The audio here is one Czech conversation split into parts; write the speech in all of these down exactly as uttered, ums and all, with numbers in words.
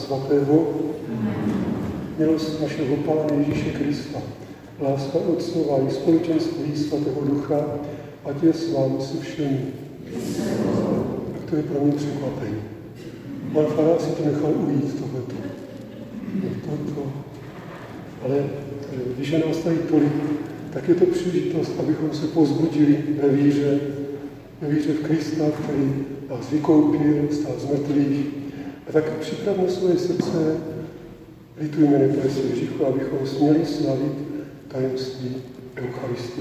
Svatého, milost našeho Pána Ježíše Krista, láska Otcova i společenství Svatého Ducha, ať je s vámi se všemi. Tak to je pro mě překvapení. Pan farář si to nechal ujít, tohleto. To, to. Ale když je nás tady tolik, tak je to příležitost, abychom se povzbudili ve víře, ve víře v Krista, který nás vykoupil, stál z mrtvých. A tak připravme svoje srdce, litujme nepresi hříchu, abychom směli slavit tajemství Eucharistie.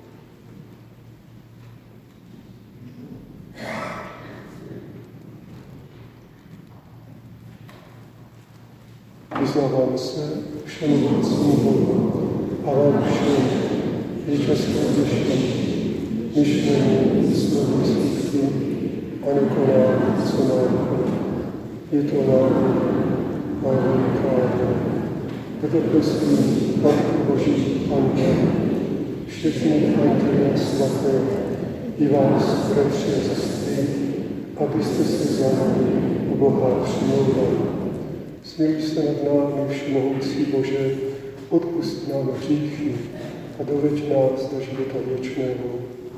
Vyznávám se všemohoucímu Bohu a vám všem vítězstvím dnešním myšlení, slovy, skutky a nekonání, co nám je to nám a velikáno. Je to prosím, Matku Boží, Panně, všechny anděle svaté, i vás, bratři a sestry, abyste se za námi u Boha přimlouvali. Smiluj se nad námi, všemohoucí Bože, odpusť nám hříchy a doveď nás do života věčného.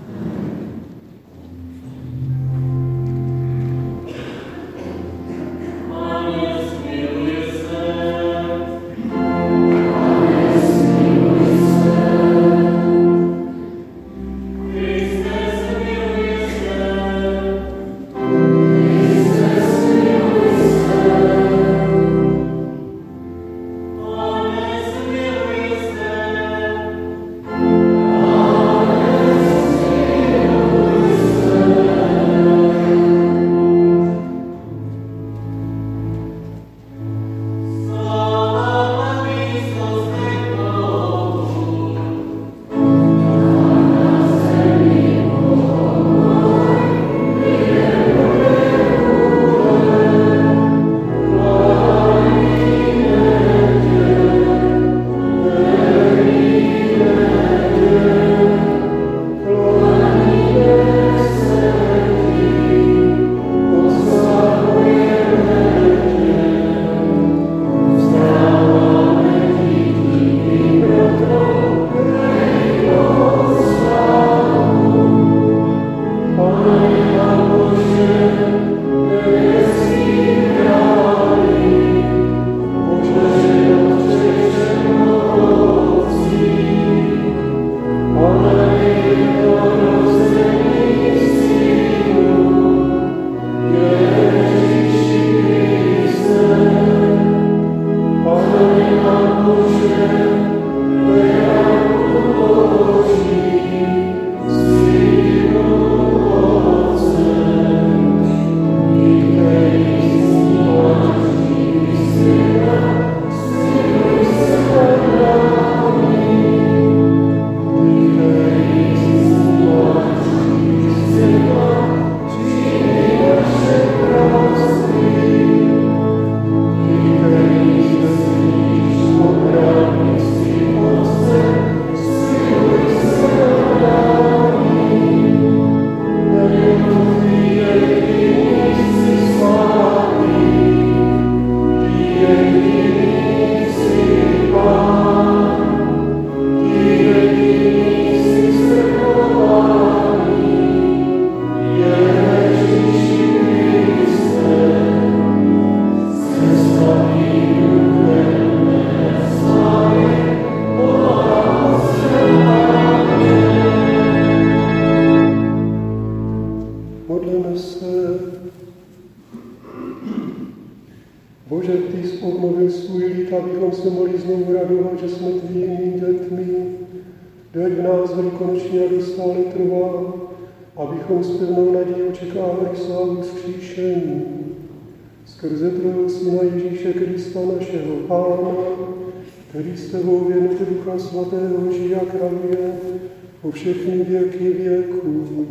Skrze tvého Syna Ježíše Krista, našeho Pána, který s tebou v jednotě Ducha Svatého žije a králuje po všechny věky věků.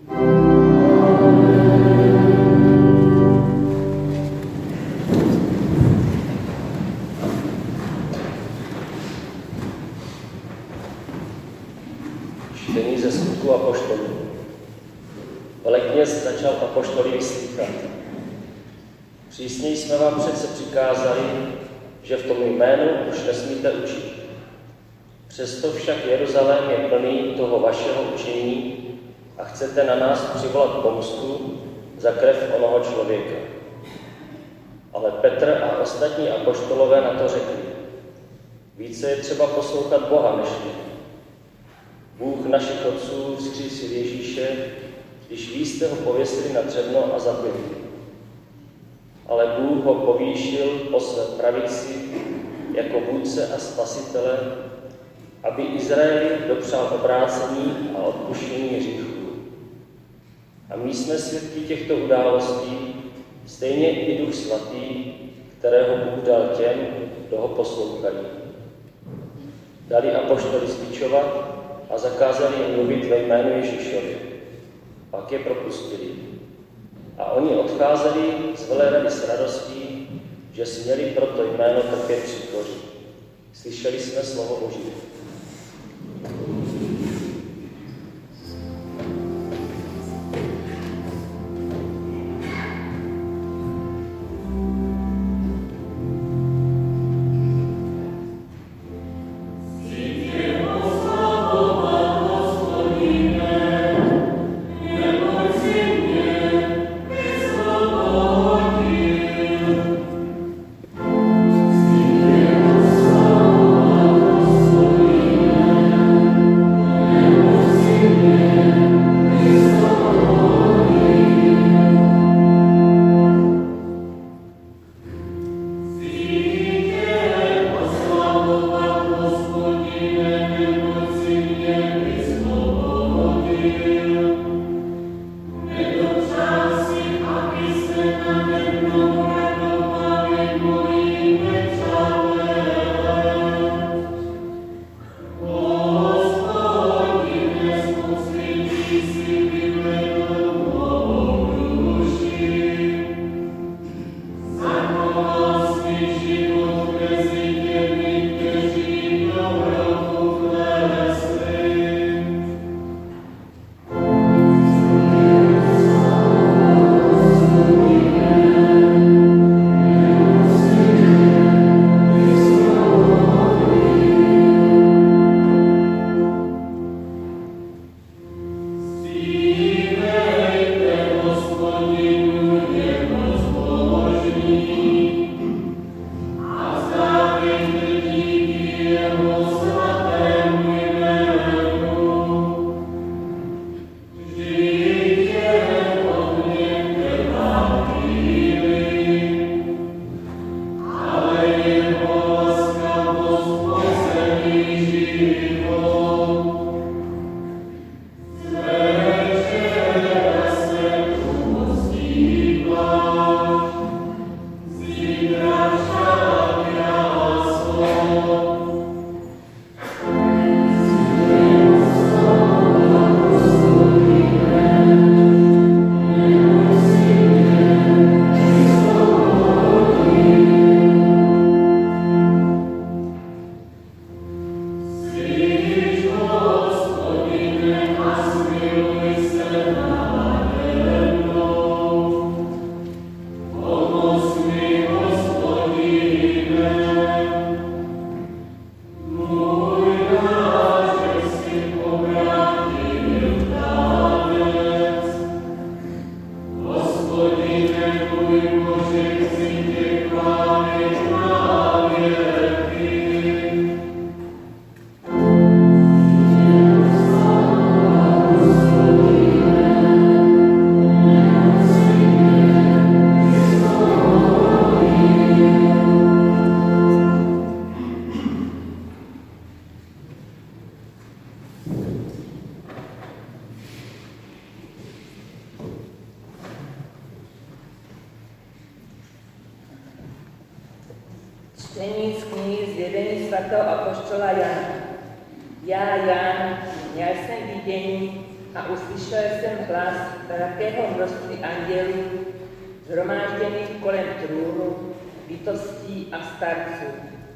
Čtení ze Skutků apoštolů. Velekněz začal apoštoly vyslýchat. Přísněji jsme vám přece přikázali, že v tom jménu už nesmíte učit. Přesto však Jeruzalém je plný toho vašeho učení a chcete na nás přivolat pomstu za krev onoho člověka. Ale Petr a ostatní apoštolové na to řekli: více je třeba poslouchat Boha než lidi. Bůh našich otců vzkřísil Ježíše, když vy jste ho pověsili na dřevno a zabili. Ale Bůh ho povýšil po své pravici jako vůdce a spasitele, aby Izraeli dopřál obrácení a odpuštění hříchů. A my jsme svědky těchto událostí, stejně i Duch Svatý, kterého Bůh dal těm, kdo ho poslouchají. Dali apoštoly zbičovat a zakázali jim mluvit ve jménu Ježíšovi. Pak je propustili. A oni odcházeli z velérady s radostí, že směli pro to jméno trpět příkoří. Slyšeli jsme slovo Boží. Čtení z knihy Zjevení svatého apoštola Jana. Já, Jan, měl jsem vidění a uslyšel jsem hlas velkého množství andělů, shromážděných kolem trůnu, bytostí a starců.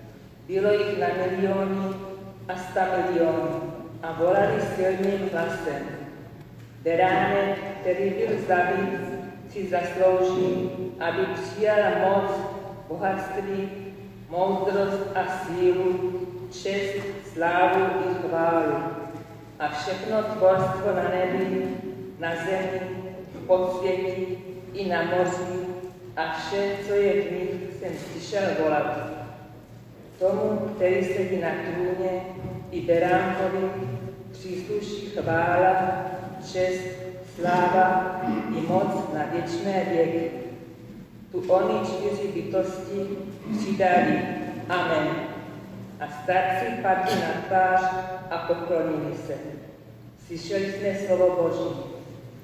Bylo jich na miliony a sta milionů a volali silným hlasem. Beránek, který byl zabit, si zaslouží, aby přijala moc, bohatství, moudrost a sílu, čest, slávu i chválu. A všechno tvorstvo na nebi, na zemi, v podsvětí i na moři a vše, co je v nich, jsem přišel volat. Tomu, který sedí na trůně, i beránkovi, přísluší chvála, čest, sláva i moc na věčné věky. Tu oni čtyři bytosti přidali Amen. A starci padli na tvář a poklonili se. Slyšeli jsme slovo Boží.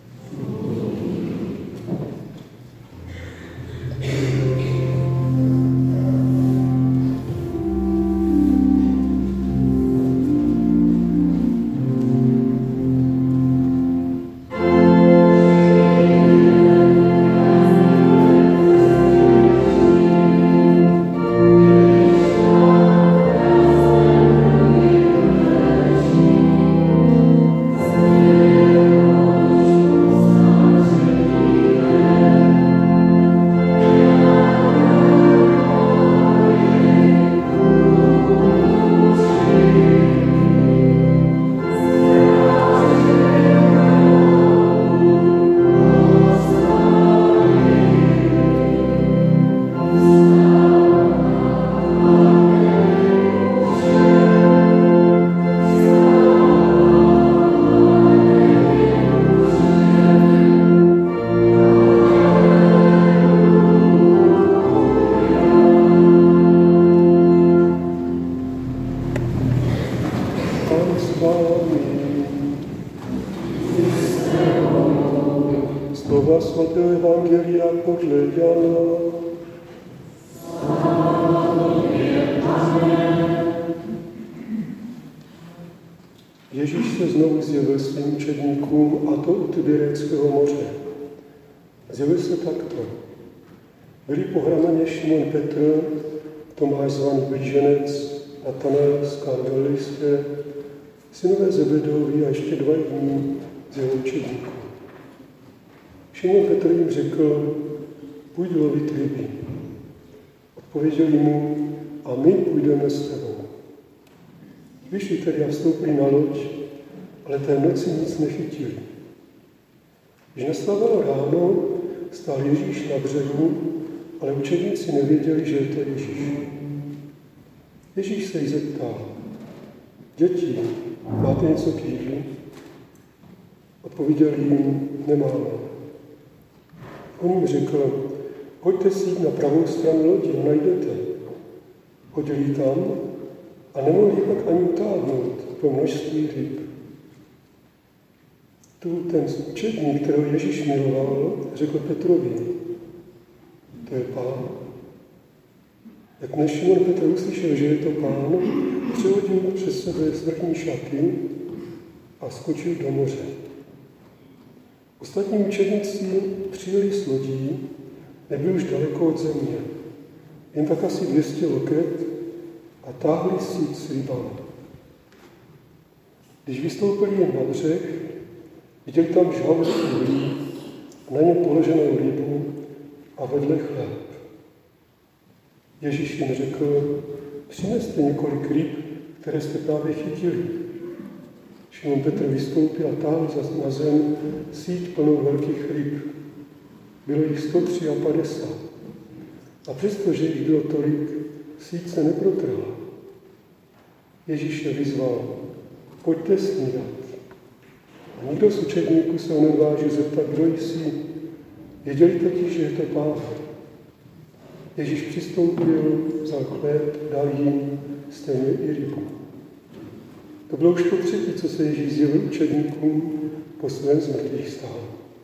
Slova svatého Evangelia podle Jana. Ježíš se znovu zjevil svým učedníkům, a to u Tibereckého moře. Zjevil se takto. Byli pohrameně Šimon Petr, Tomáš zvaný blíženec, Natanael z Kány Galilejské, synové Zebedovi a ještě dva jiní z jeho učedníků. Šimon Petr jim řekl, půjď lovit ryby. Odpověděli mu, a my půjdeme s tebou. Vyšli tedy a vstoupili na loď, ale té noci nic nechytili. Když nastávalo ráno, stál Ježíš na břehu, ale učedníci nevěděli, že je to Ježíš. Ježíš se jí zeptal, děti, máte něco k jídlu? Odpověděli jim, nemáme. On jim řekl, pojďte si jít na pravou stranu lodi a najdete. Chodili tam a nemohli pak ani utáhnout to množství ryb. Tu ten učedník, kterého Ježíš miloval, řekl Petrovi, to je Pán. Jak Šimon Petr uslyšel, že je to Pán, přehodil přes sebe svrchní šaty a skočil do moře. Ostatní učedníci přijeli s lodí, nebyli už daleko od země, jen tak asi dvě stě loket a táhli síť s rybami. Když vystoupili jen na břeh, viděli tam žhavl uhlí, na ně položenou rybu a vedle chléb. Ježíš jim řekl, přineste několik ryb, které jste právě chytili. Šimon Petr vystoupil a táhl na zem síť plnou velkých ryb. Bylo jich sto padesát tři. A přestože jich bylo tolik, síť se neprotrhla. Ježíš je vyzval, pojďte snídat. A nikdo z učedníků se ho neodvážil zeptat, kdo jsi. Věděli totiž, že je to Pán. Ježíš přistoupil, vzal chléb, dal jim stejně i rybu. To bylo už po třetí, co se Ježíš zjevil učedníkům po svém zmrtvých stání.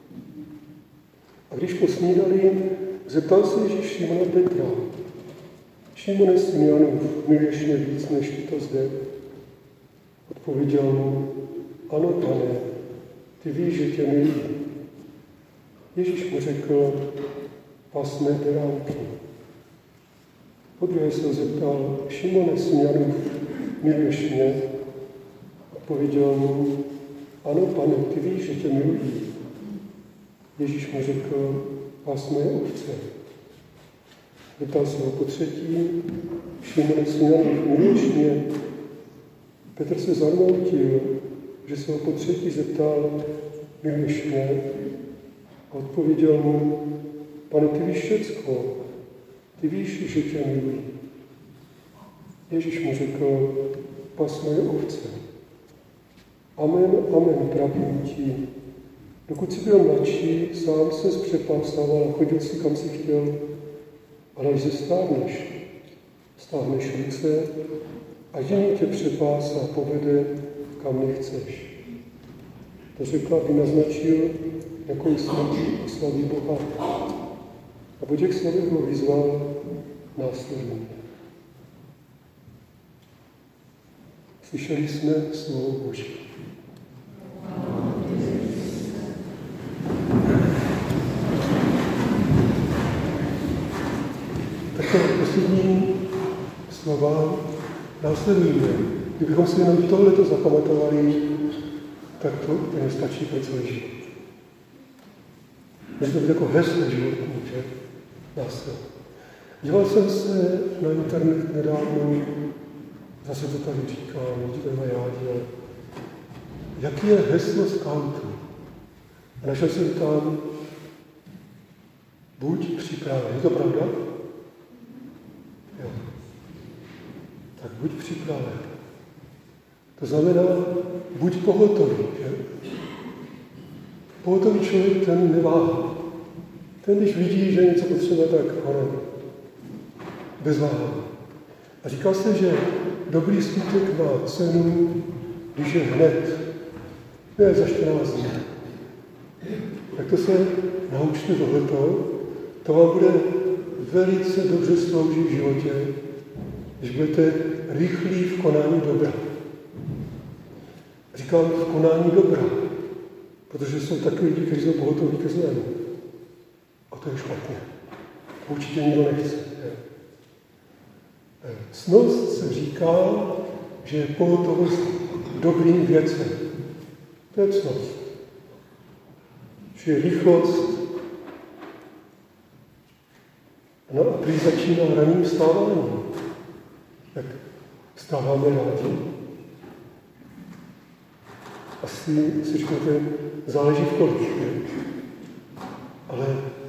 A když posnídali, zeptal se Ježíš Šimona Petra, Šimone, syn Janův, miluješ mě víc než to zde? Odpověděl mu, ano, Pane, ty víš, že tě miluji. Ježíš mu řekl, pas mé beránky. Podruhé se ho zeptal, Šimone, syn Janův, miluješ mě? Odpověděl mu, ano, Pane, ty víš, že tě miluji. Ježíš mu řekl, pás moje ovce. Zeptal se ho po třetí, Šimone, synovi, miluješ mě? Petr se zarmoutil, že se ho po třetí zeptal, miluješ mě? A odpověděl mu, Pane, ty víš všecko, ty víš, že tě miluji. Ježíš mu řekl, pas moje ovce. Amen, amen, pravím ti. Dokud jsi byl mladší, sám ses přepásával a chodil si, kam si chtěl, ale až zestárneš, stáhneš ruce a jiný tě přepásá a povede, kam nechceš. To řekl, aby naznačil, jakou smrtí oslaví Boha. A po těch slovech ho vyzval následně. Slyšeli jsme slovo Boží. Takové poslední slova následujeme. Kdybychom si jenom tohleto zapamatovali, tak to úplně stačí pro celý život. Může to být jako heslo životní, že? Následuje. Díval jsem se na internet nedávno, zase to tady říkám, vidíte na jádě, ale jaký je heslo skautu? A našel jsem tam, buď připraven. Je to pravda? Jo. Tak buď připraven. To znamená, buď pohotový, že? Pohotový člověk, ten neváhá. Ten, když vidí, že něco potřeba, tak ano, bez váhání. A říká se, že dobrý skutek má cenu, když je hned, ne za čtrnáct dní. Tak to se naučte tohleto, to vám bude velice dobře sloužit v životě, když budete rychlí v konání dobra. Říkám v konání dobra, protože jsou takový lidi, kteří jsou pohotoví ke zlému. A to je špatně. To určitě nikdo nechce. Ctnost se říká, že je pohotovost dobrým věcem. To je ctnost. Že je rychlost. No a prý začíná ranním vstáváním. Tak vstáváme rádi. Asi si říkáte, záleží v kolik. Ale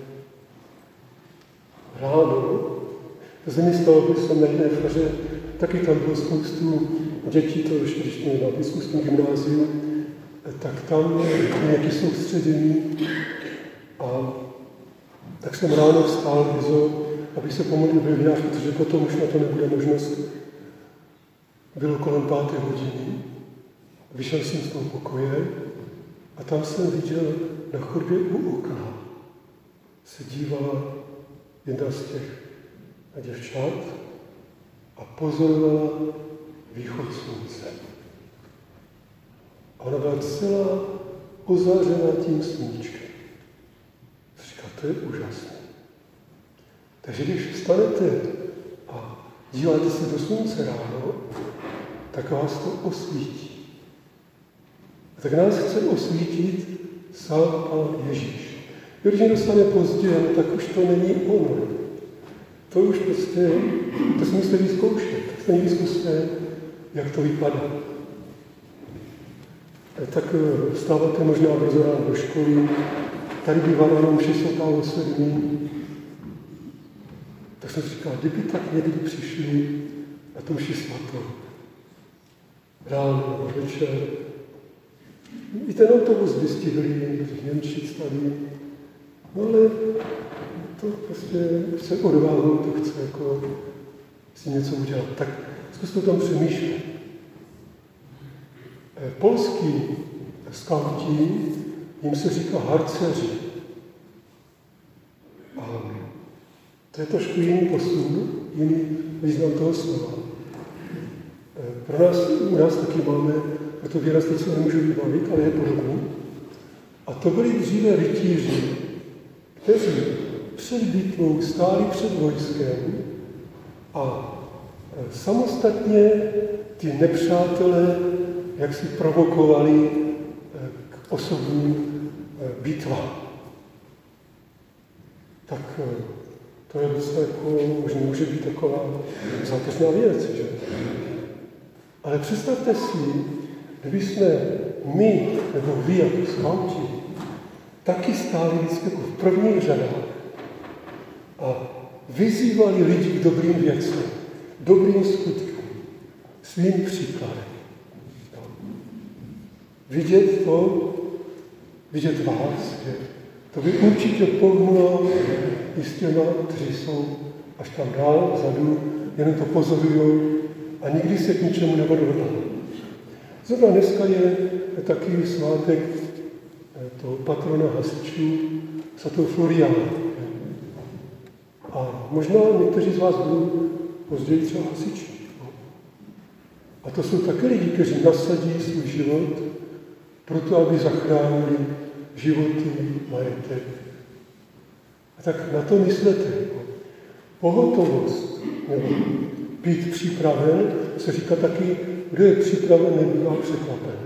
ráno, to se mi stalo, když jsem na jedné faře, taky tam bylo spoustu dětí, to ještě když měli na biskupském gymnáziu, tak tam je nějaké soustředění a tak jsem ráno vstál brzo, abych se pomodlil breviář, protože potom už na to nebude možnost. Bylo kolem páté hodiny, vyšel jsem z toho pokoje a tam jsem viděl na chodbě u okna se dívala jedna z těch děvčat a pozorovala východ slunce. A ona byla celá ozářená tím sluníčkem. Říká, to je úžasné. Takže když vstanete a díváte se do slunce ráno, tak vás to osvítí. A tak nás chce osvítit sám Pán Ježíš. Když někdo stane pozdě, tak už to není ono. To už prostě, to si musíte vyzkoušet. Tak se někdy zkuste, jak to vypadá. Tak vstáváte možná brzo ráno do školy, tady bývá ráno mše svatá o sedmí. Tak jsem si říkal, kdyby tak někdy přišli na tu mši svatou. Ráno nebo večer. I ten autobus by stihli, těch Němčic tady. No ale to prostě chce odváhu, to chce jako si něco udělat. Tak zkuste o tom přemýšlet. Polský skauti, jim se říká harceři. A to je trošku jiný posun, jiný význam toho slova. Pro nás, u nás taky máme, proto výraz teď se nemůžu vybavit, ale je podobný. A to byli dříve rytíři, kteří před bitvou stáli před vojskem a samostatně ty nepřátelé jak si provokovali k osobním bitvám. tak to je docela jako, možná může být taková zákeřná věc, že? Ale představte si, kdyby jsme my, nebo vy jako skauti, taky stáli vždycky jako v prvních řadách a vyzývali lidi k dobrým věcem, dobrým skutkům, svým příkladem. No. Vidět to, vidět vás, že to by určitě pohnulo i s těma, kteří jsou až tam dál, vzadu, jenom to pozorují a nikdy se k ničemu nebudou dodat. Zrovna dneska je takový svátek toho patrona hasičů, svatou Floriána. A možná někteří z vás budou později třeba hasiči. A to jsou taky lidi, kteří nasadí svůj život proto, aby zachránili životy, majetek. A tak na to myslete. Pohotovost, nebo být připraven, se říká taky, kdo je připraven, nebývá překvapen.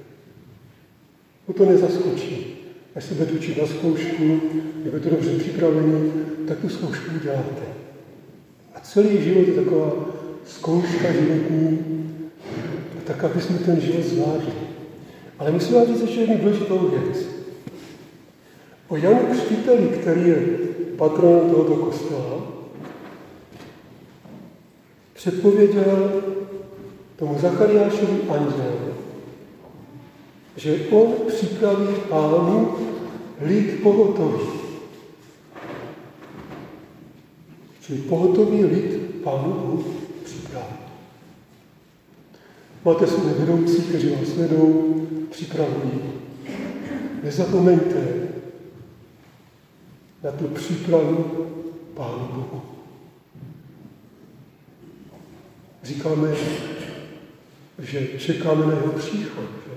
O to nezaskočí. Až se budete učit na zkoušku, kdybyste dobře připraveni, tak tu zkoušku uděláte. A celý život je taková zkouška životní, tak, aby jsme ten život zvládli. Ale musím vám říct ještě jednu důležitou věc. O Janu Křtiteli, který je patronem tohoto kostela, předpověděl tomu Zachariášovi anděl, že on připraví Pánu lid pohotový. Čili pohotový lid Pánu Bohu připraví. Máte své vedoucí, kteří vás vedou, připravují. Nezapomeňte na tu přípravu Pánu Bohu. Říkáme, že čekáme na jeho příchod, že?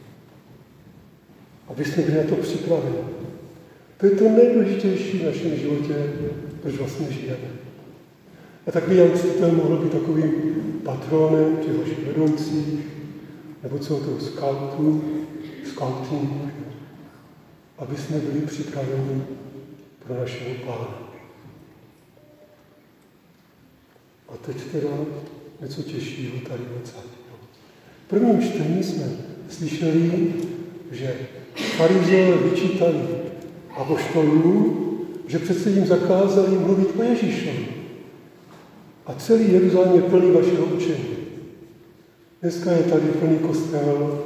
Aby jsme byli na to připraveni. To je to nejdůležitější v našem životě, proč vlastně žijeme. A tak by Jan Křtitel mohl být takovým patronem těch vašich vedoucích, nebo celého toho skautu, skautingu, aby jsme byli připraveni pro našeho Pána. A teď teda něco těžšího tady odsad. V prvním čtení jsme slyšeli, že farizeové vyčítali apoštolům, že přece jim zakázali mluvit o Ježíšovi. A celý Jeruzalém je plný vašeho učení. Dneska je tady plný kostel,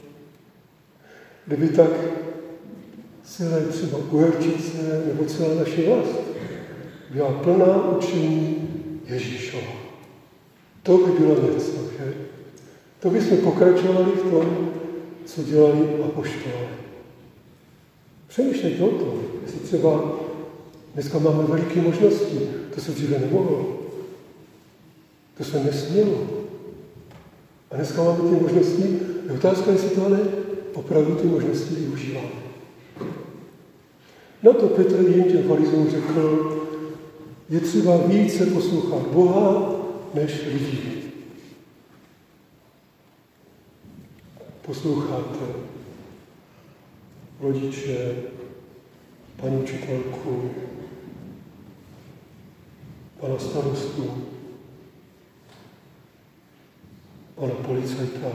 kdyby tak celé třeba Uherčice nebo celá naše vlast byla plná učení Ježíšova. To by bylo něco, že? To by jsme pokračovali v tom, co dělali apoštolové. Přemýšlejte o tom, jestli třeba dneska máme veliké možnosti, to se dříve nemohlo. To se nesmělo. A dneska máme ty možnosti, je otázka, jestli to ale opravdu ty možnosti využíváme. Na to Petr jim těm farizům řekl, je třeba více poslouchat Boha, než lidí. Posloucháte rodiče, paní učitelku, pana starostu, pana policajta,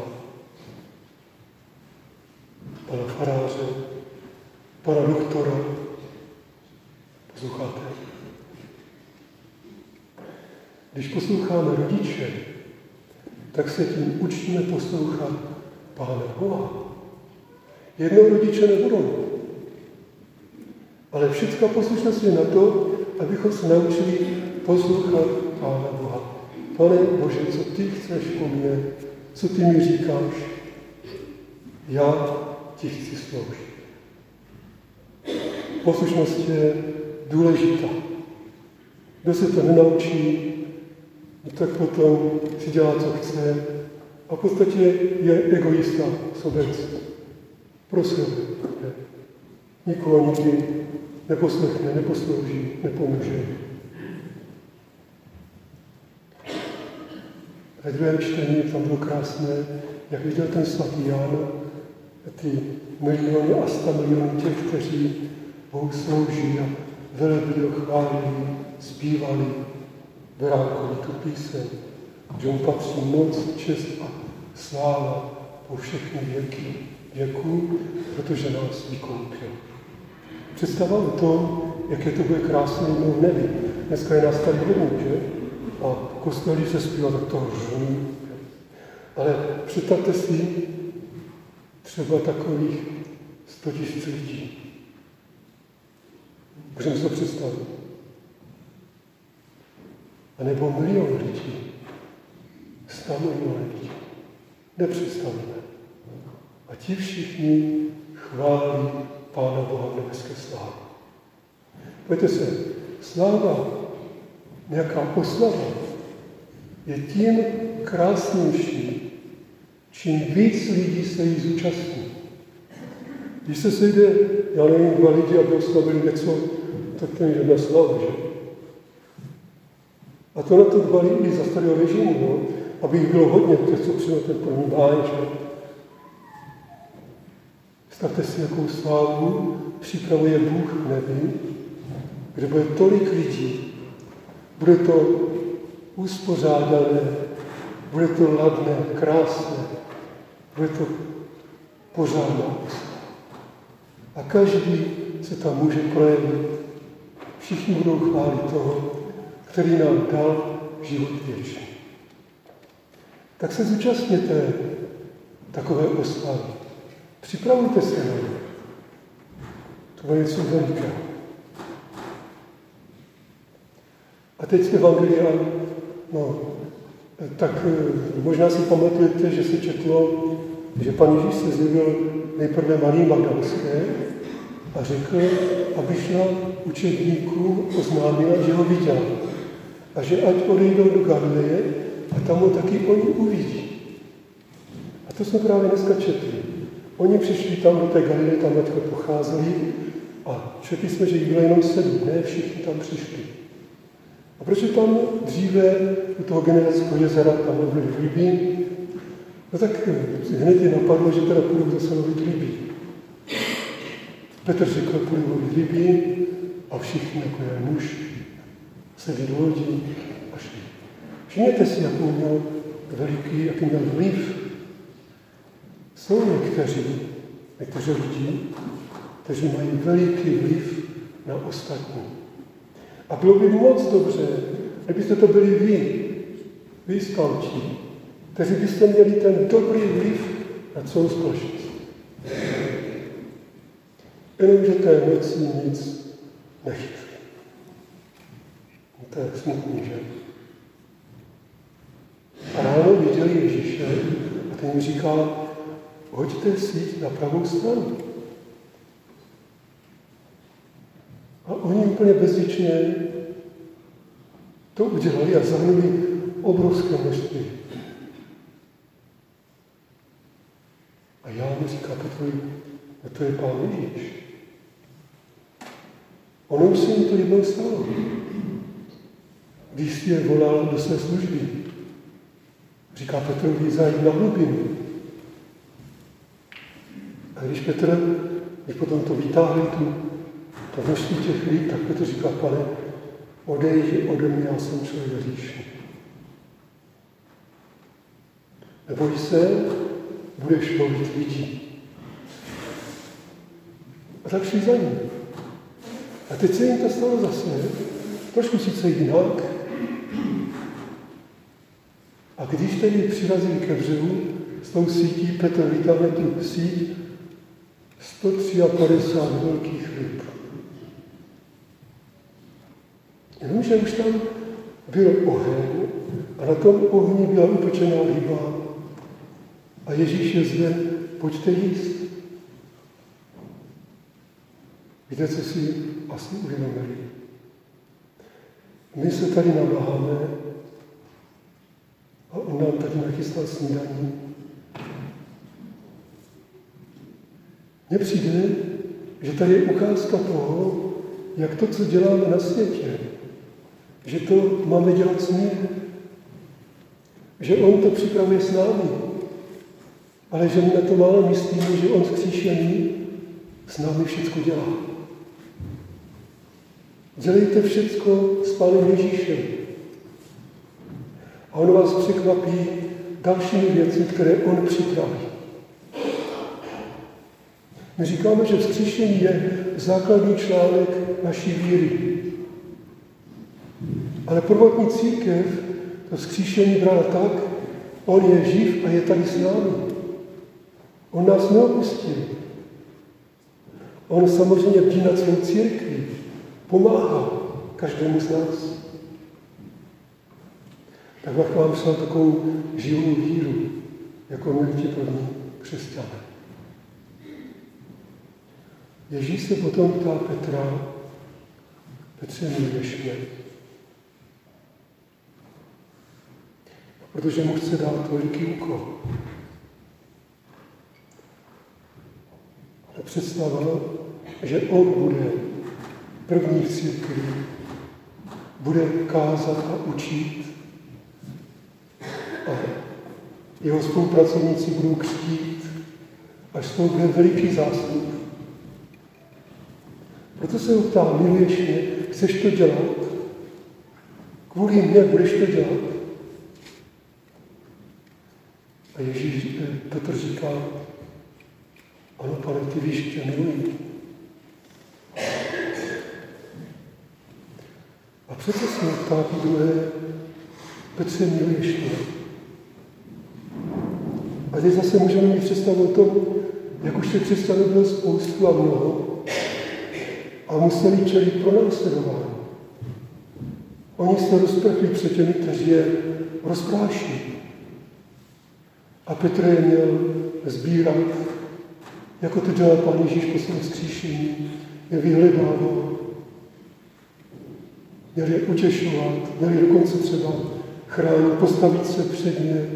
pana faráře, pana doktora. Posloucháte? Když posloucháme rodiče, tak se tím učíme poslouchat Pána Boha. Jednou rodiče nebudou. Ale všechna poslušnost je na to, abychom se naučili poslouchat Pána Boha. Pane Bože, co ty chceš po mně, co ty mi říkáš, já ti chci sloužit. Poslušnost je důležitá. Kdo se to nenaučí, tak potom si dělá, co chce a v podstatě je egoista, sobec. Pro sebe. Nikoho nikdy neposlechne, neposlouží, nepomůže. Ve druhém čtení tam bylo krásné, jak viděl ten svatý Jan, ty miliony a sta miliony těch, kteří Bohu slouží a velebili, chválili, zpívali Beránkovi tu píseň, že mu patří moc, čest a sláva po všechny věky věků, protože nás vykoupil. Představa o tom, jaké to bude krásné jednou v nebi. Dneska je nás tady hodně, že? A v kosteli se zpívá, tak to hrní. Ale představte si třeba takových sto tisíc lidí. Můžeme si to představit. A nebo milion lidí. Sta milion lidí. Nepředstavíme. A ti všichni chválí Pána Boha v nebeské slávě. Pojďte se, sláva, nějaká oslava, je tím krásnější, čím víc lidí se jí zúčastní. Když se sejde, já nevím, dva lidi, aby oslavili něco, tak to je jedna slava, že? A to na to dbali i za starého režimu, no? Aby jich bylo hodně, těch, co přijel ten první báň, že? Stavte si, jakou slávu připravuje Bůh v nebi, kde bude tolik lidí. Bude to uspořádané, bude to ladné, krásné, bude to pořádná. A každý se tam může projevit. Všichni budou chválit toho, který nám dal život věčný. Tak se zúčastněte takové oslavy. Připravujte se na ně. To bude něco velikého. A teď z Evangelia, no, tak možná si pamatujete, že se četlo, že Pan Ježíš se zjevil nejprve Marii Magdalské a řekl, aby šla učedníkům oznámila, že ho viděla. A že ať odejdou do Galileje a tam ho taky oni uvidí. A to jsme právě dneska četli. Oni přišli tam do té Galileje, tam teďka pocházeli a četli jsme, že jich bylo jenom sedm, ne všichni tam přišli. A proč tam dříve u toho Genezareckého jezera tam lovili ryby? No tak hned je napadlo, že teda půjdou zase lovit ryby. Petr řekl, půjdu lovit ryby a všichni, jako je muž, sedí do lodí a šli. Všimněte si, jak měl veliký, jaký měl vliv. Jsou někteří, někteří lidi, kteří mají veliký vliv na ostatní. A bylo by moc dobře, kdybyste to byli vy, vy skauti, kteří byste měli ten dobrý vliv na celou společnost. Jenomže té noci nic nechytli. To je smutný, že? A ráno viděli Ježíše a ten jim říkal, hoďte síť na pravou stranu. A oni úplně bezděčně to udělali a zahnuli obrovské množství. A já mu říká Petrovi, no to je Pán Ježíš. Ono už se jim to jednou stalo. Když si je volal do své služby, říká Petrovi, zajít na hlubinu. A když Petr, když potom to vytáhli tu, to množství těch lidí, tak Petr říká, pane, odejdi ode mě, já jsem člověk hříšný. Neboj se, budeš lovit lidí. A tak šli za ním. A teď se jim to stalo zase, trošku sice jinak. A když tedy přirazili ke břehu s tou sítí, Petr vytáhne tu síť, sto padesát tři velkých ryb. Jenomže už tam byl oheň a na tom ohni byla upečená ryba a Ježíš je zde, pojďte jíst. Víte, co si asi uvědomili? My se tady namáháme a on nám tady nachystal snídaní. Mně přijde, že tady je ukázka toho, jak to, co děláme na světě, že to máme dělat s ním, že on to připravuje s námi, ale že my na to málo myslíme, že on vzkříšený s námi všechno dělá. Dělejte všecko s Pánem Ježíšem. A on vás překvapí dalšími věci, které on připraví. My říkáme, že vzkříšení je základní článek naší víry. Ale prvotní církev to vzkříšení brala tak, on je živ a je tady s námi. On nás neopustil. On samozřejmě bdí nad svou církví, pomáhá každému z nás. Tak bych vám psal takovou živou víru, jako měli ti první křesťané. Ježíš se potom ptá Petra, Petře, miluješ mě? Protože mu chce dát veliký úkol. A představa, že on bude první v církvi, bude kázat a učit a jeho spolupracovníci budou křtít, až z toho bude veliký zásluh. Proto se ho ptá, miluješ mě, chceš to dělat? Kvůli mně budeš to dělat? A Ježíš, Petr říká, ano, Pane, ty víš, že tě miluji. A přece se mu ptá druhé, Petře, miluješ mě? A teď zase můžeme mít představu o tom, jak už těch křesťanů bylo spoustu a mnoho a museli čelit pronásledování. Oni se rozprchli před těmi, kteří je rozpráší. A Petr je měl sbírat, jako to dělal Pán Ježíš po svém vzkříšení, je vyhledával, měl je utěšovat, měl je dokonce třeba chránit, postavit se před ně.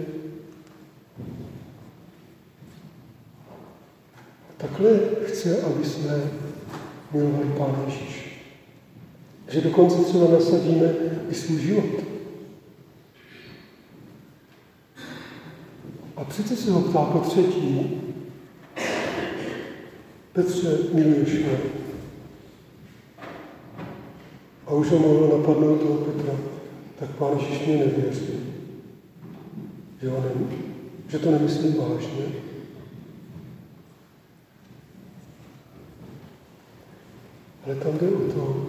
Takhle chce, aby jsme milovali Pána Ježíše. Že dokonce třeba nasadíme i svůj život. A přece se ho ptá po třetí, Petře, miluješ mě? A už ho mohlo napadnout toho Petra, tak Pán Ježíš mě nevěří. Že, ho ne, že to nemyslím vážně. Ale tam jde o to,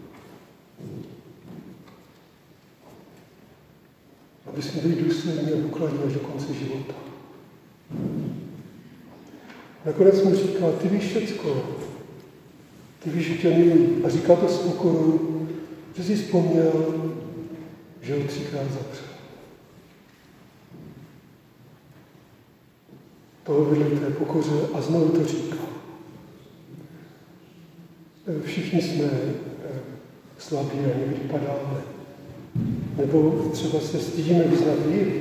aby jsme byli důslední a důkladní až do konce života. Nakonec mu říká, ty víš všecko, ty víš, že tě miluji. A říká to s pokorou, že jsi vzpomněl, že ho třikrát zapřel. Toho vedle té pokoře a znovu to říká. Všichni jsme slabí a někdy padáme. Nebo třeba se stydíme vyznat víru.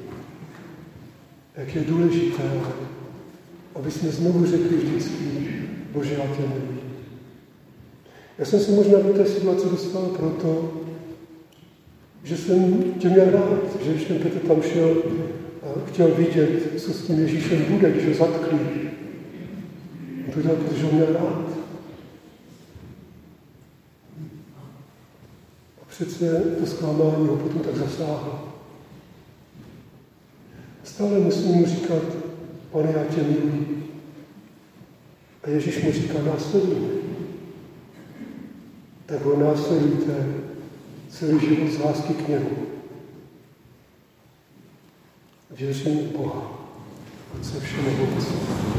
Jak je důležité, aby jsme znovu řekli vždycky, Bože, já tě miluji. Já jsem se možná do té situace dostal proto, že jsem tě měl rád, že když ten Petr tam šel a chtěl vidět, co s tím Ježíšem bude, když ho zatkli. On to dělal, protože ho měl rád. A přece to zklamání ho potom tak zasáhlo. Stále musím mu říkat, Pane, já tě miluji. A Ježíš mu říká, následuj. Tak ho následujte celý život z lásky k němu. Věřím v Boha, Otce všemohoucí.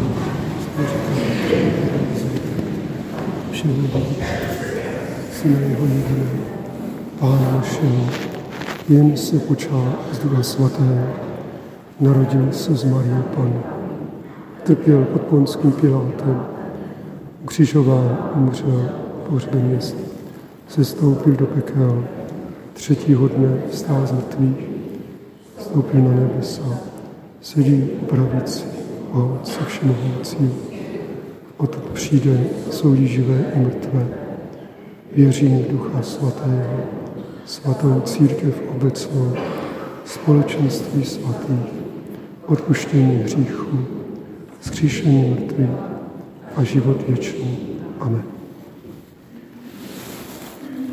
Všemohoucí, Syna jeho jediného, Pána našeho, jen se počal z Ducha Svatého, narodil se z Marie Panny, trpěl pod Ponským Pilátem, ukřižován, umřel, pohřben jest, sestoupil do pekel, třetího dne vstál z mrtvých, vstoupil na nebesa, sedí v pravici a Otce všemohoucího. Odtud přijde, soudí živé i mrtvé. Věřím v Ducha Svatého, svatou církev obecnou, společenství svatých, odpuštění hříchů, vzkříšení mrtvých a život věčný. Amen.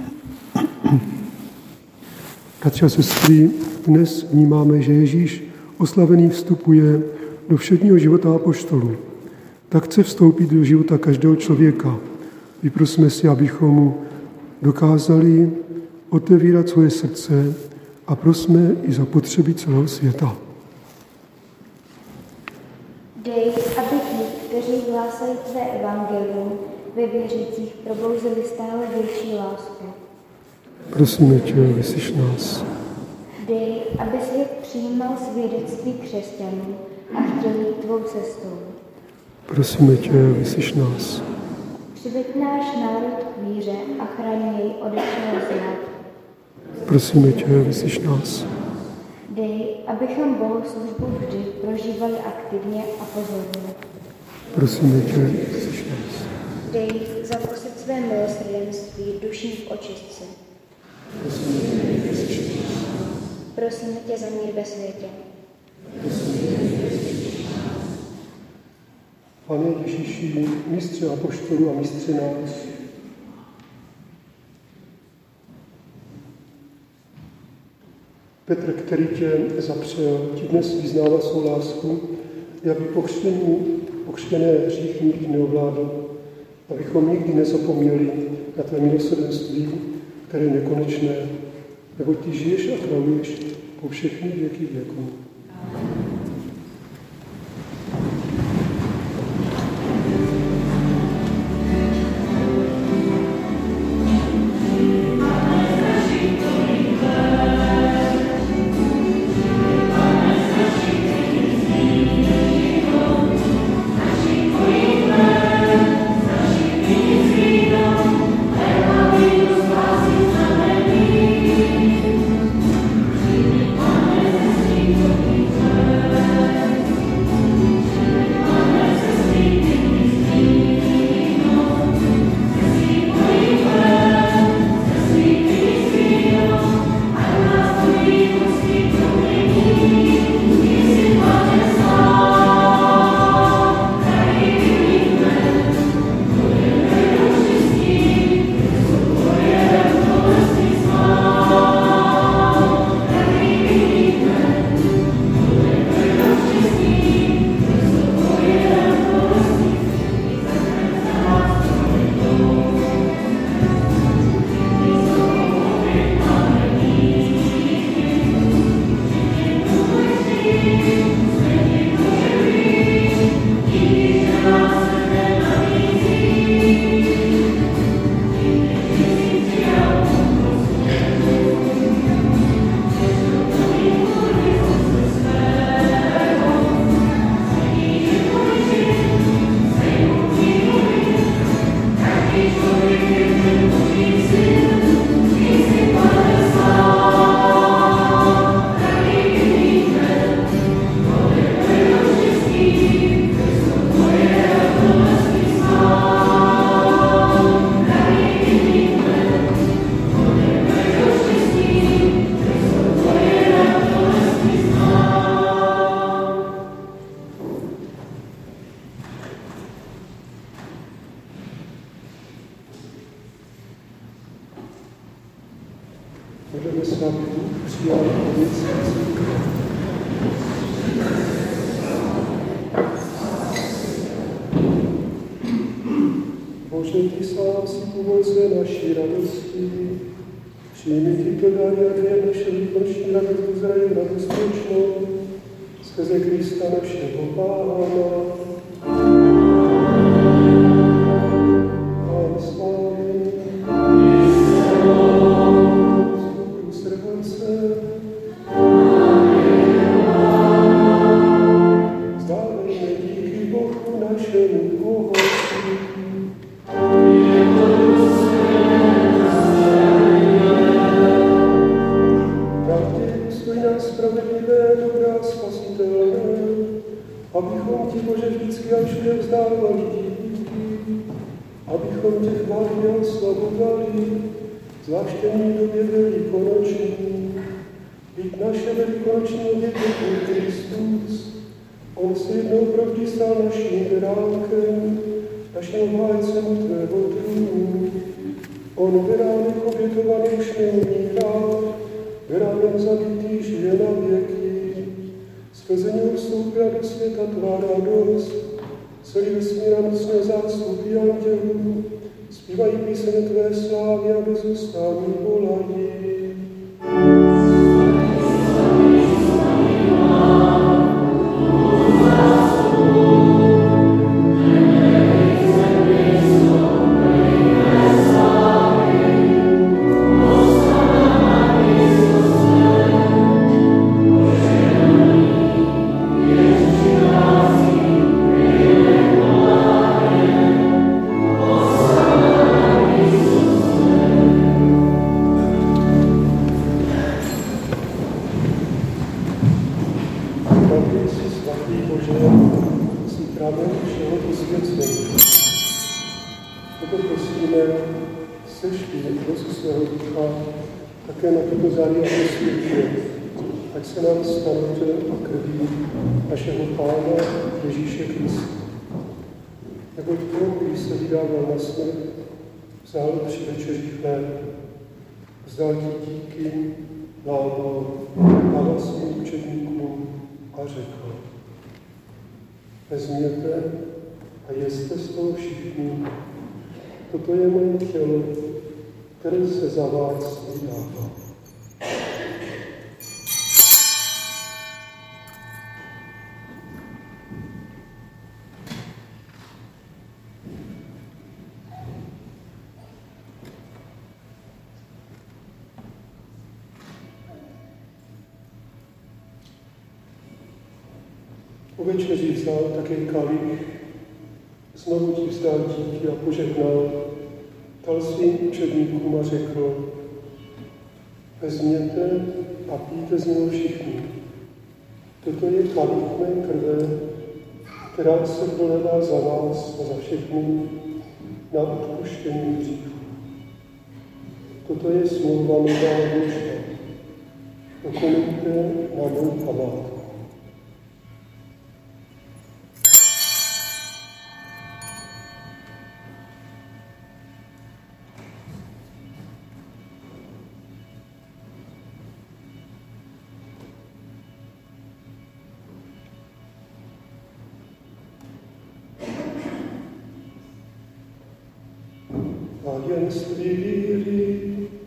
Bratři a sestry, dnes vnímáme, že Ježíš oslavený vstupuje do všedního života apoštolů. Tak chce vstoupit do života každého člověka. Vyprosme si, abychom mu dokázali otevírat svoje srdce a prosme i za potřeby celého světa. Dej, aby ti, kteří hlásají tvé evangelium, ve věřících probouzeli stále větší lásku. Prosíme tě, vyslyš nás. Dej, aby svět přijímal svědectví křesťanů a chtěl jít tvou cestou. Prosíme tě, vyslyš nás. Přiveď náš národ k víře a chraň jej ode všeho zla. Prosíme tě, vyslyš nás. Dej, abychom bohoslužbu vždy prožívali aktivně a pozorně. Prosíme tě, vyslyš nás. Dej zaprosit své milosrdenství duší v očistce. Prosíme tě, vyslyš nás. Prosíme tě za mír ve světě. Pane Ježíši, mistře apoštolů a mistře nás, Petr, který tě zapřel, ti dnes vyznává svou lásku, aby pokřtění, pokřtěné hřích nikdy neovládl, abychom nikdy nezapomněli na tvé milosrdenství, které je nekonečné, nebo ty žiješ a králuješ po všechny věky věků. Budeme s vámi přijávat věci. Bože, ty sám si původce naší radosti, přijmi tyto dary a dej naše výkonční radost do zraje radost věčnou, skrze Krista našeho Pána. Pán s vámi. Abychom ti, Bože, vždycky a všude vzdávali díky, abychom tě chválili a slavovali, zvláště v době velikonoční. Byť naše velikonoční obětě je Kristus, on se jednou provždy stal naším beránkem, naším obhájcem tvého trůnu. On beránek obětovaný už neumírá, ránem zabitý žije na věky. Skrze něho vstoupila do světa tvá radost, celý vesmír a mocné zástupy andělů zpívají píseň tvé slávy a bez ustání volají. Ať se nám stane tělem a krví našeho Pána Ježíše Krista. Neboť on, když se vydával na smrt, vzal při večeři chléb, vzdal ti díky, lámal, dával svým učedníkům a řekl: vezměte a jeste z toho všichni. Toto je moje tělo, které se za vás vydává. Po večeři vzal také kalich, znovu ti vzdal díky a požehnal, dal svým učedníkům a řekl: vezměte a pijte z něho všichni. Toto je kalich mé krve, která se prolevá za vás a za všechny na odpuštění hříchů. Toto je smlouva nová duše. Dokonujte na mou památku. Tajenství víry.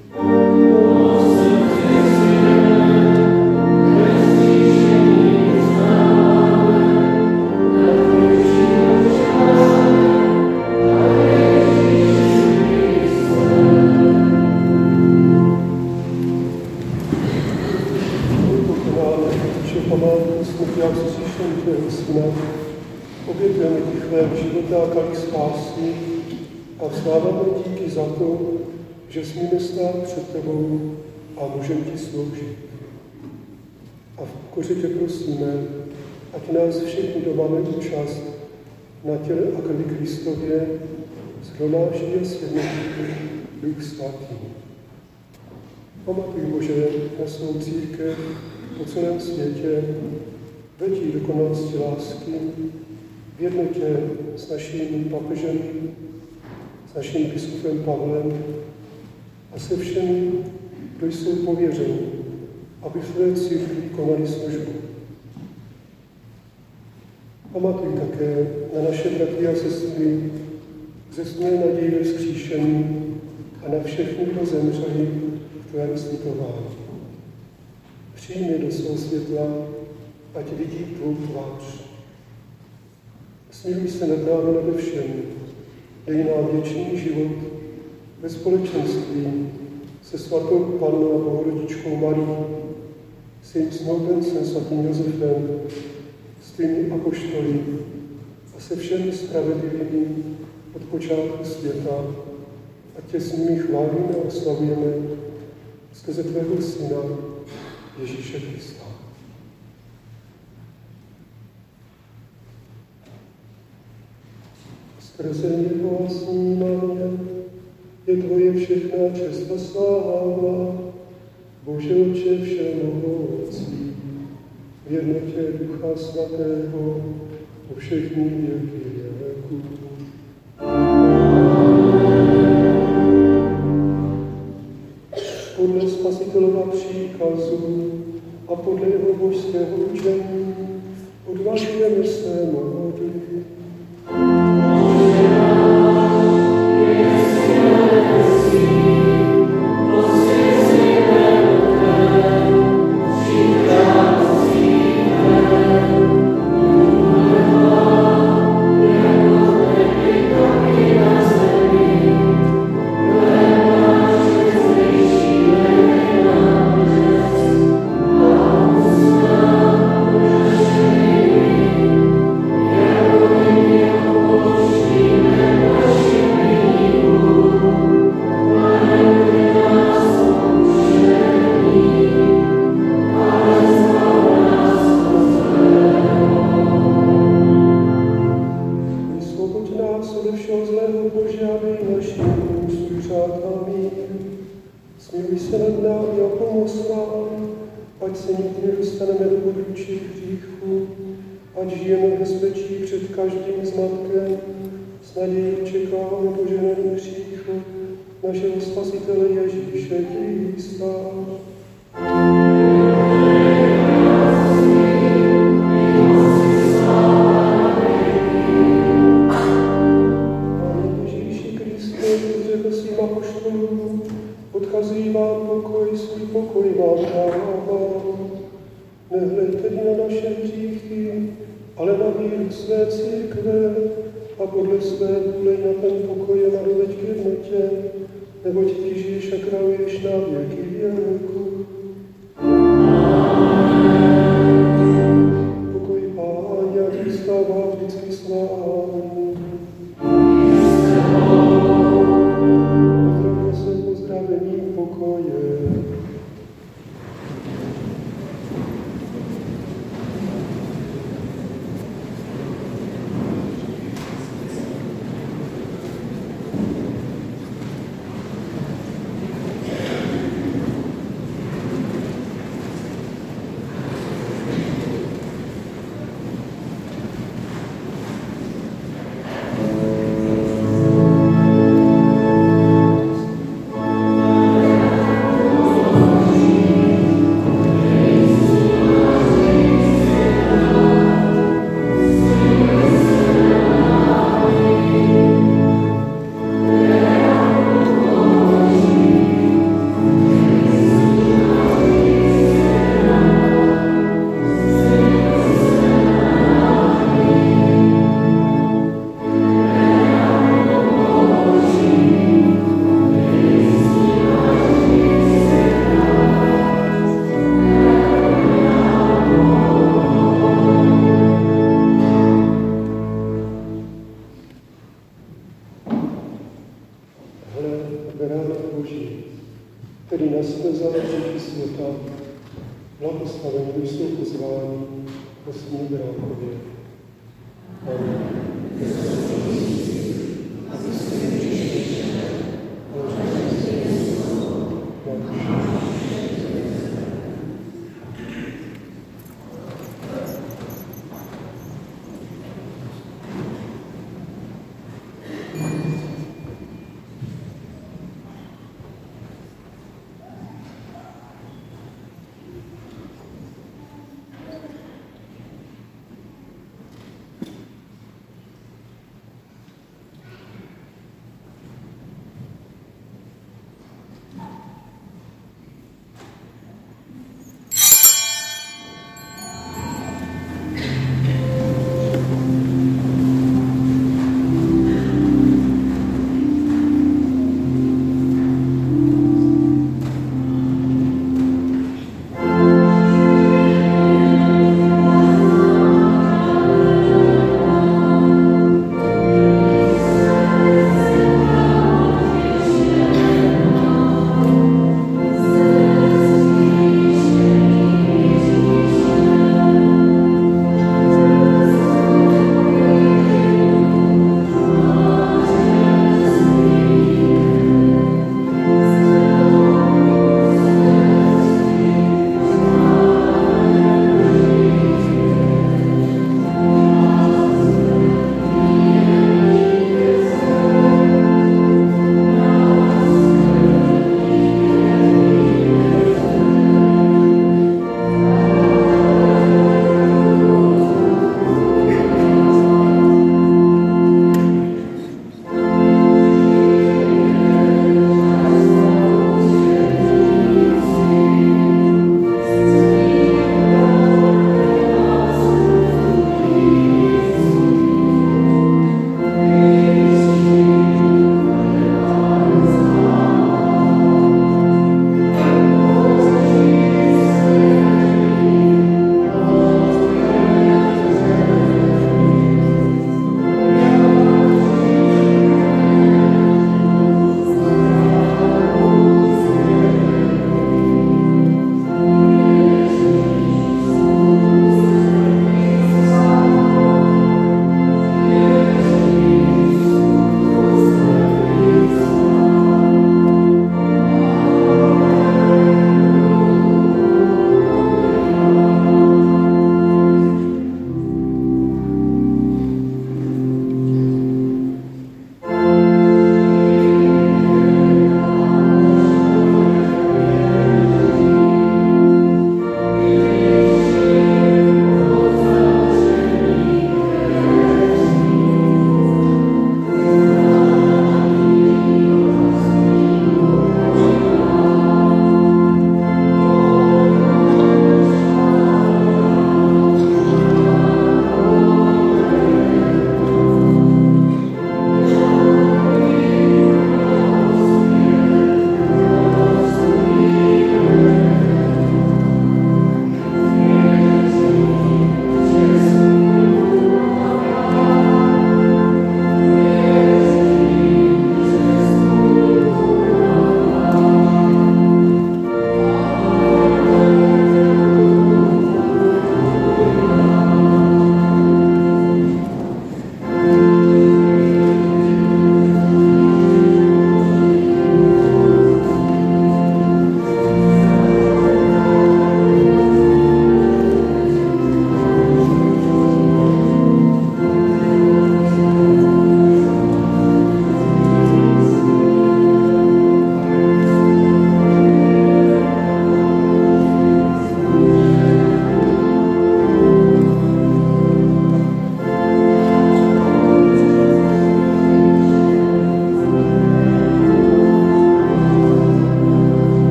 Památku smrti a vzkříšení tvého syna, obětujeme ti chléb života a kalich spásy a vzdáváme díky za to, že smíme stát před tebou a můžeme ti sloužit. A v pokoře tě prosíme, ať nás všechny doma účast na těle a krvi Kristově shromáždí a sjednotí Duch Svatý. Pamatuj, Bože, na svou církev po celém světě, veď jí dokonalosti lásky v jednotě s naším papežem, s naším biskupem Pavlem a se všemi, kdo jsou pověřeni, aby v tvé církvi konali službu. Pamatuj také na naše bratry a sestry, zesnulé naději ve vzkříšení a na všechny, kdo zemřeli v tvém slitování. Přijmi do svého světla, ať vidí tvou tvář. Smiluj se nad námi nade všem, dej nám věčný život ve společenství se svatou Pannou a Bohorodičkou Marií, s jejím snoubencem svatým Josefem, s tvými apoštoly a se všemi spravedlivými od počátku světa, a tě s nimi chválíme a oslavujeme skrze tvého Syna Ježíše Krista. Skrze něho a s ním je tvoje všechna čest a sláva, Bože Otče všemohoucí, v jednotě Ducha Svatého, po všechny věky věků. Podle Spasitelova příkazu podle jeho božského učení odvažujeme se modlit.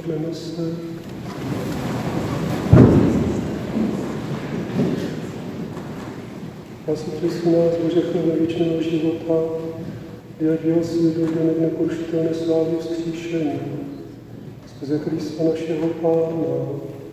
modleme se. Hlasitě si nás, Bože, chlebe věčného života, jak jeho svět dojde k neporušitelné slávě vzkříšení. Skrze Krista našeho Pána.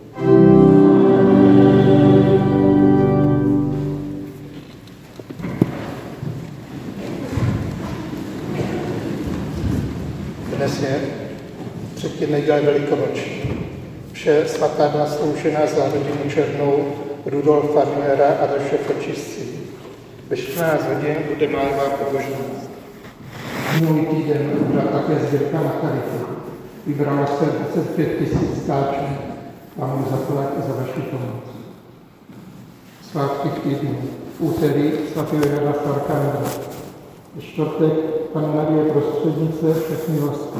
Dnes je třetí neděle Velikonoční. Vše svatá byla sloužena za rodinu Černou Rudolfa Müllera a Adaše Kočistí. Ve čtrnáct hodin bude málová pobožnost. Minulý týden byla také sbírka na charitu. Vybralo se dvacet pět tisíc stáčů a můžu zaplatit za vaši pomoc. Svátky v týdnu. V úterý svatý Jana Sarkandra. V čtvrtek Panna Marie prostřednice všech milostí.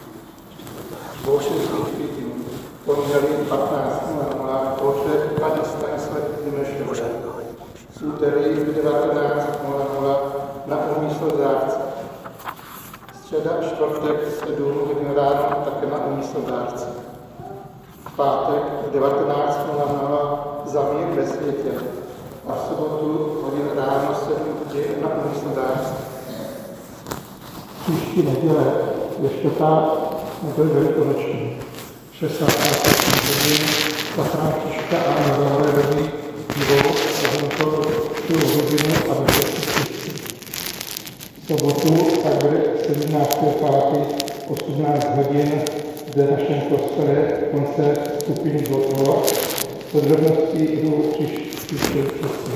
Božský týdnu. Pondělí patnáct nula pohřeb Paní Stanislavy Dimešové. V úterý devatenáct nula na úmysl dárce. Středa, čtvrtek, sedm hodin ráno také na úmysl dárce. V pátek devatenáct nula za mír ve světě. A v sobotu hodin ráno sedm hodin na úmysl dárce. Příští neděle je čtvrtá neděle Velikonoční. šestnáct hodin za Františka a Anna Zahoredovi dvou hodinkou půl hodinu a do šesti. V sobotu tak bude sedmnáctého pátého osmnáct hodin zde v našem kostele koncert skupiny Gotovo. Podrobnosti jdou příště přesně.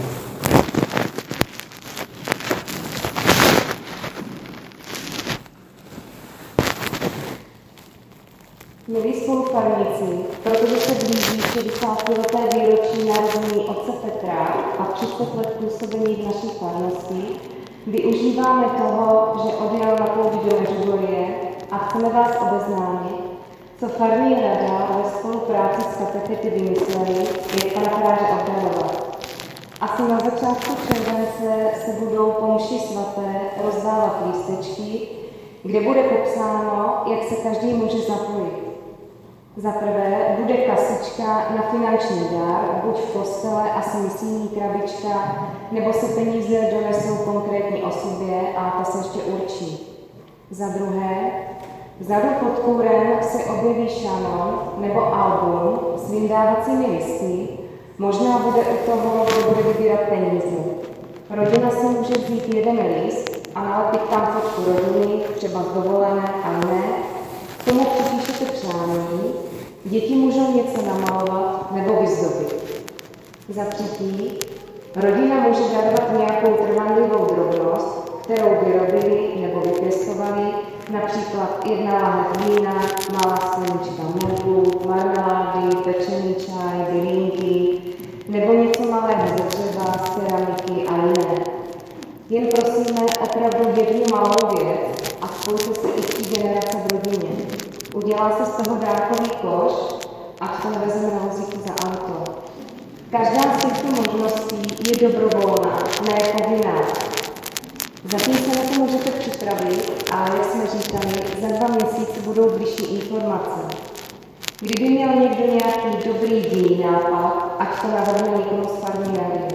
Milí spolufarníci, protože se blíží šedesátileté výročí narození otce Petra a třicet let působení v naší farnosti, využíváme toho, že odjel na pouť do Medjugorje a chceme vás obeznámit, co farní rada ve spolupráci s katechety vymysleli, jak pana faráře obdarovat. Asi na začátku července se budou po mši svaté rozdávat lístečky, kde bude popsáno, jak se každý může zapojit. Za prvé bude kasička na finanční dar, buď v kostele asi misijní krabička, nebo se peníze donesou konkrétní osobě a ta se ještě určí. Za druhé, vzadu pod kůrem se objeví šanon nebo album s vydávacími listy, možná bude u toho, kdo bude vybírat peníze. Rodina si může vzít jeden list a nalepit tam fotku rodiny, třeba z dovolené a ne. K tomu připíšete přání, děti můžou něco namalovat nebo vyzdobit. Za třetí, rodina může darovat nějakou trvanlivou drobnost, kterou vyrobili nebo vypěstovali, například jedna láhev vína, malá sklenička medu, marmelády, pečený čaj, bylínky, nebo něco malého ze dřeva, z keramiky a jiné. Jen prosíme opravdu jednu malou věc a spojte se i tři generace v rodině. Udělá se z toho dárkový koš, ať to nevezeme na vozíku za auto. Každá z těchto možností je dobrovolná, ne povinná. Zatím se na to můžete připravit, ale jak jsme říkali, za dva měsíce budou bližší informace. Kdyby měl někdo nějaký dobrý jiný nápad, ať to navrhne někomu z farní rady.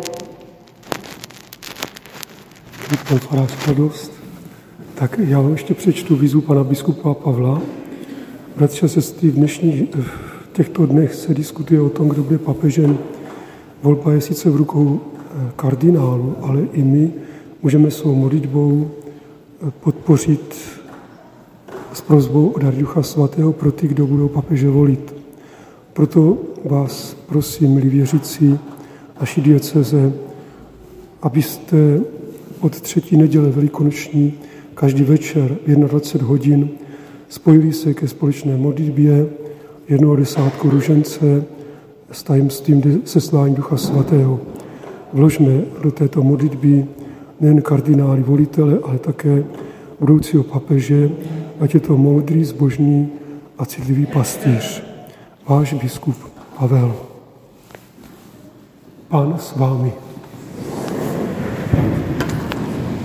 Pan farář radost. Tak já vám ještě přečtu výzvu pana biskupa Pavla. Bratři a sestry, v dnešních v těchto dnech se diskutuje o tom, kdo bude papežem. Volba je sice v rukou kardinálu, ale i my můžeme svou modlitbou podpořit s prosbou o dar Ducha Svatého pro ty, kdo budou papeže volit. Proto vás prosím, milí věřící naší diecéze, abyste od třetí neděle velikonoční každý večer v dvacet jedna hodin spojili se ke společné modlitbě jednoho desátku ružence s tajemstvím seslání Ducha Svatého. Vložme do této modlitby nejen kardinály volitele, ale také budoucího papeže, ať je to moudrý, zbožný a citlivý pastýř. Váš biskup Pavel. Pán s vámi.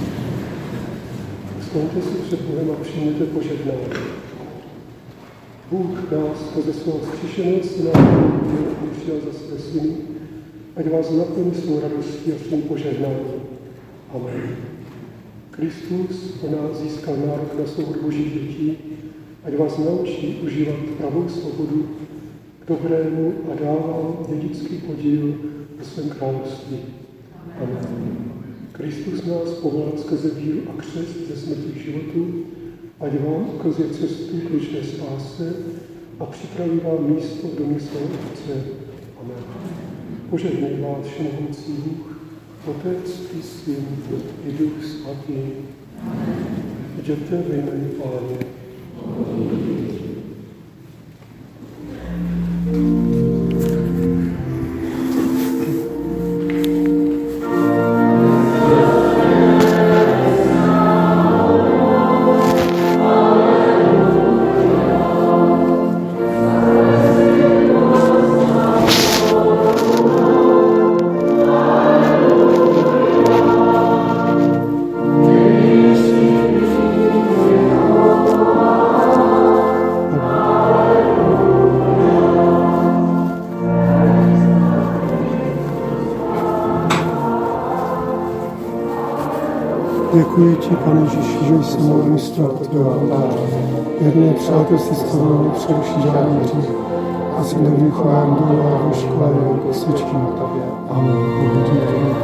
Skloňte si před Bohem a přijměte požehnání. Bůh nás skrze svého vzkříšeného syna přijal za své syny, ať vás naplní svou radostí a svým požehnáním. Amen. Kristus pro nás získal nárok na svobodu božích dětí, ať vás naučí užívat pravou svobodu k dobrému a dává dědický podíl ve svém království. Amen. Kristus nás povolal skrze víru a křest ze smrti k životu, ať vám ukazuje cestu k věčné spáse a připraví vám místo v domě svého Otce. Amen. Požehnej vás všemohoucí Bůh, Otec i Syn i Duch Svatý. Jděte ve jménu Páně. Děkuji ti, Pane Ježíši, že jsem mohl místo tvého jedné přátelství s tebou nepřeruší žádný hřích a si nevychovám do a škola jako svědčím tobě. Amen. Bohu díky.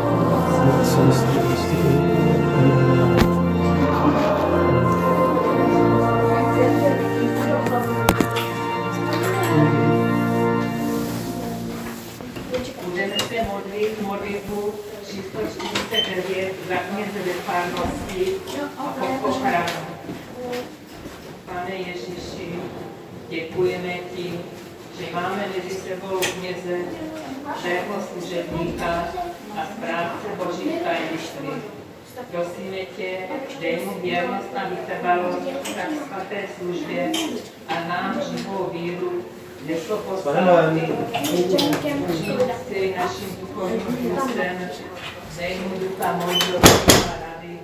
Budeme se modlit modlitbu číslo čtyřicet devět za kněze ve farnosti a po ochranu. Pane Ježíši, děkujeme ti, že máme mezi sebou kněze, všeho služebníka a správce božích tajemství. Prosíme tě, dej mu věrnost a vytrvalost tak svaté službě a nám živou víru neslo postavky, žijúci našim duchovním ústem, dej mu ducha moudrosti a rady,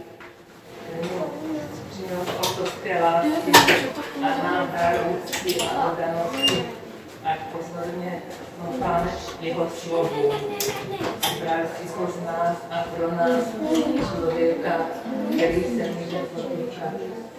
přinos otcovské lásky a nám dar úcty a oddanosti, ať pozorně posloucháme jeho slovu. Připrav si z nás a pro nás člověka, který se může potýkat.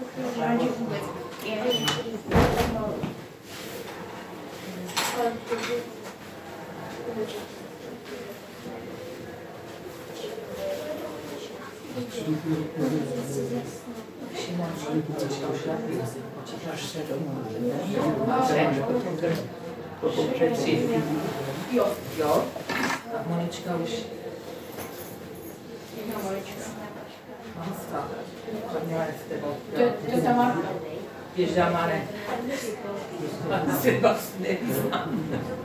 Jo, jo. A Monička už. Jedna Monička. Maska. Měla s tebou. To tam má. Pěžamane. Asi vás neznám.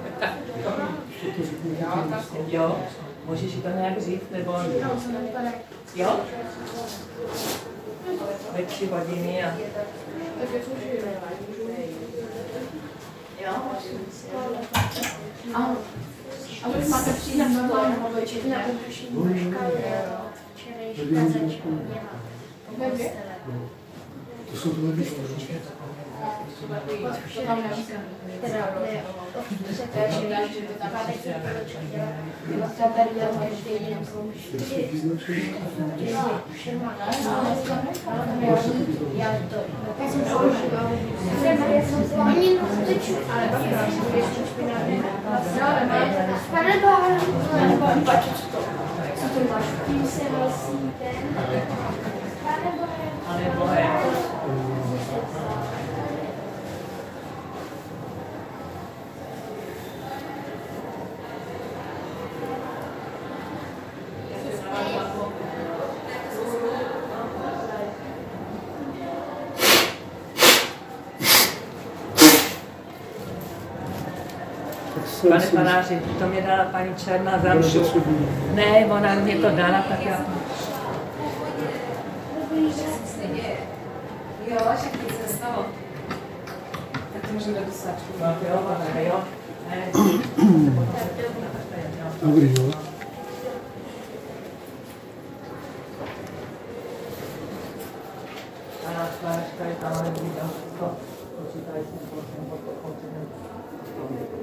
Jo, můžeš to nějak říct, nebo... Jo? Ve tři hodiny a... Jo? A vy máte přijít na to večer na konfeční škole, včerejška začíněla. To jsou to nevíš, to tam neříkám. Teda ne, to se téže, že to tam nechci dělat. Vlastně tady dělám každý jiným zkoušky. Já to, já jsem zkoušela. Oni teču, ale pak já jsem ještě špinavě. Pane Boha, nebo pačíš to. Co to máš? Tím se nosí ten. Pane Boha. Pane Boha. Pane faráři, to mě dala paní Černá Zamšu. Ne, ona mě to dala, tak já... Jo, všechny se stalo. Tak to můžeme dostat. Jo, pane, jo. Dobrý, jo. A náš farářka je tam, ale vidí to. počítají s tím společným kontinentem.